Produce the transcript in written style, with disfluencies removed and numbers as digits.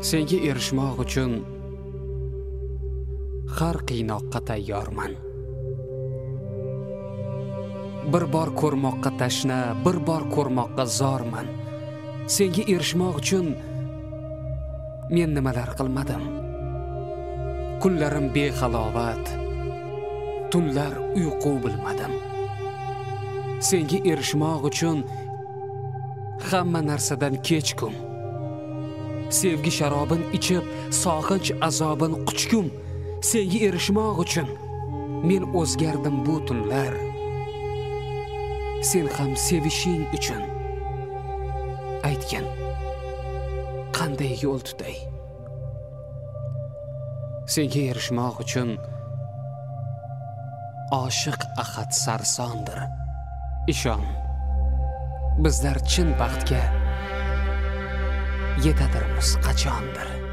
Senga erishmoq uchun har qiynoqqa tayyorman. Bir bor ko'rmoqqa tashna, bir bor ko'rmoqqa zorman. Senga erishmoq uchun men nimalar qilmadim? Kunlarim behalovat, tunlar uyqu bilmadim. Senga erishmoq uchun hamma narsadan kechkum. Sevgi sharobin ichib, sog'inch azobin quchgum. Senga erishmoq uchun men o'zgardim bu tunlar. Sen ham sevishing uchun aytgin, qanday yo'l tutay? Senga erishmoq uchun oshiq ahad sarsondir. Ishon, bizlar chin baxtga yetadirmiz qachondir.